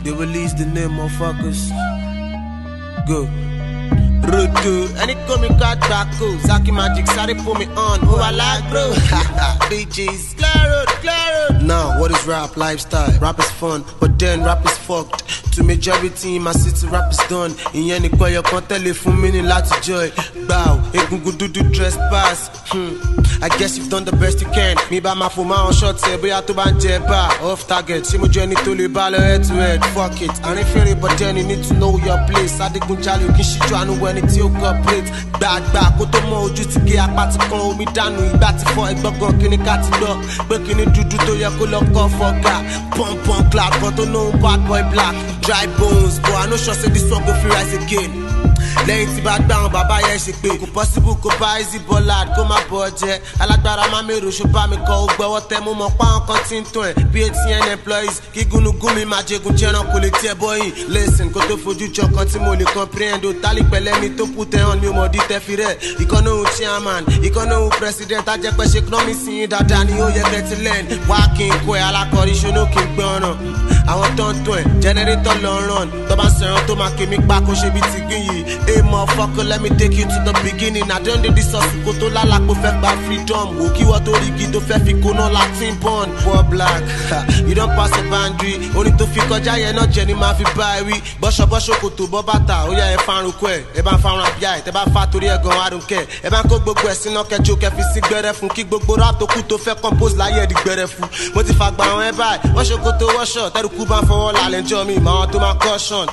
They release the name, motherfuckers. Go. Rudu, and it come me got back cool. Zaki Magic, sorry put me on. Who I like, bro? DJs, Claro. Now, what is rap lifestyle? Rap is fun, but then rap is fucked. To majority in my city, rap is done. In any call your content, for me, lots of joy. Bow, do trespass. I guess you've done the best you can. Me by my phone, my own shot, say, be out to bar. Off target, see my journey to the ball, head to head. Fuck it, I ain't feeling, but then you need to know your place. I didn't tell you, kiss you, trying to win it, you cooperate. Back, go to more, just to get a party, call me down, we bat for it, but go, can you cut it up? But can you do to your color, go for God? Pump, clap, but don't know bad boy black. Dry bones, but I know sure say this one go free rise again. Lẹ́yìn tí bá gbà wọn bàbá yẹn ṣe pé kò possible kò bá easy ballad kó má bọ̀ jẹ́ alágbára má mèrò ṣó bá mi kọ́ ó gbọ́wọ́ tẹ́ mo mọ̀ pa àwọn kan tí ń tún ẹ̀ bí ATN employees kí gúnugún mi máa jẹgun jẹran kò lè tiẹ̀ bọ́yìn listen kó tó fojú jọ kan tí mo lè comprehend o tálí pẹ̀lẹ́ mi tó kú tẹ̀ hàn mi ò mọ̀ dí tẹ́ fi rẹ̀ ìkànnì òun chairman ìkànnì òun president ajẹ́pẹ́ ṣe kọ́ mi sí yín dáadáa ni ó yẹ kẹ́tì lẹ́n wá kí n kó ẹ̀ alákọ̀ọ́rí ṣonú kí n gbé ọ̀ràn àwọn tó ń tún ẹ̀ generator lọ run tó bá sẹ̀ràn tó máa ké mi pa kó ṣe bí ti gbìn yìí. Hey motherfucker, let me take you to the beginning. I don't do this kó tó lálàá kó fẹ́ gba freedom. Wò kí wọ́n tó rí igi tó fẹ́ fi kóná Latin born. Poor black, you don't pass a boundary. Oní tó fi kọjá yẹn náà jẹ́ ni máa fi bá ẹ wí. Bọ́ṣọ kò tó bọ́ bàtà, ó yẹ ẹ farun kọ ẹ̀. Ẹ bá ń farun àbíyá ẹ̀, tẹ bá fa torí ẹ̀ gan arun kẹ̀. Ẹ bá ń kó gbogbo ẹ̀ sínú kẹjọ kẹfì sí gbẹrẹ fún kí gbogbo rap tó kù tó fẹ́ compose láyé ẹ̀ di gbẹrẹ fún. Mo ti fàgbà àwọn ẹ báyìí, wọ́n ṣe kó tó wọ́ṣọ̀, tẹ́rù kú bá ń fọwọ́ lálẹ́ jọ mi, màwọn tó máa caution.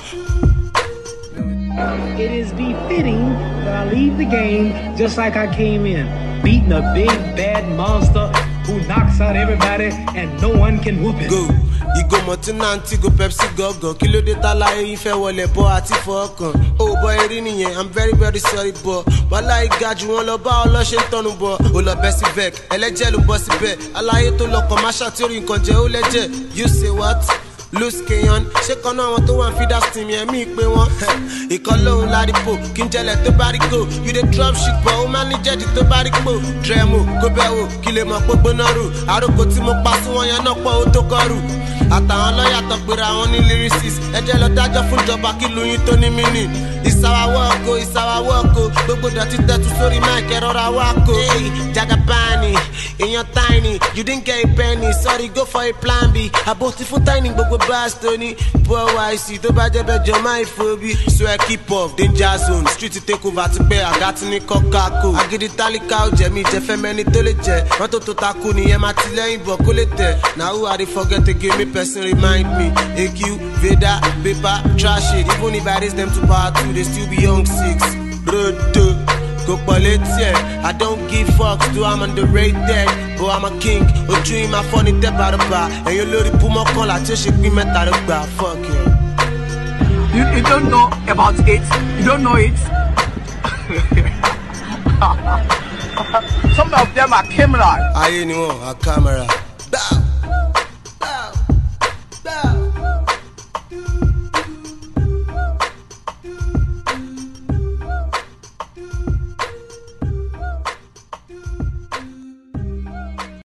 It is befitting that I leave the game just like I came in, beating a big bad monster who knocks out everybody and no one can whoop it. Go, Igo Motinanti, go Pepsi go, Kilo de Tala, Ife Wole, Bo Ati Fokon. Oh boy, Rini, I'm very sorry, boy. But like God, you want to buy a Washington, boy. Ola Bessie Beck, Elegel Bossy Beck. I like to look on my shattery in Conje Oleje. You say what? Loose Keyon, shake on one to one feed us team, yeah, me, pay one. He call low Ladipo, Kinjele to Barico. You the drop shit, but oh man, jet to Barico. Dremo, Gobeo, Kilema, Bonaru. I don't go to my pass one, you're not going to Karu. Àtàwọn lọ́yà tó pera wọn ní lyricist ẹjẹ́ lọ dájọ́ fún ìjọba kí lóyún tó ní mínì. It's our work o gbogbo dọ̀tí tẹ́tù sórí mic ẹ̀rọra wákò. Jagabani èèyàn tiny you didn't get a penny sorry go for a plan B. Àbòtí fún tiny gbogbo bars tó ní poor wise tó bá jẹ́ bẹ́ẹ̀ jọ máa ìfòbí. So I keep off danger zone street take over ti pẹ́ àga tí ní kọ́kákò. Agídí tálíkà ó jẹ́ mi ìjẹ́fẹ́ mẹ́ni tó lè jẹ́ mọ́tò tó takú nìyẹn máa ti lẹ́yìn bọ̀ kó lè tẹ̀. Now who I dey forget to give me person remind me. AQ, Veda, paper, trash it. Even if I raise them to power 2, they still be young 6. Rodo, go politics. I don't give fucks, do I'm underrated. But I'm a king, a dream, my funny step out of bar. And you love the Puma call, I just shake me metal of bar. Fuck you. You don't know about it. You don't know it. Some of them are camera. I ain't a camera. Bow.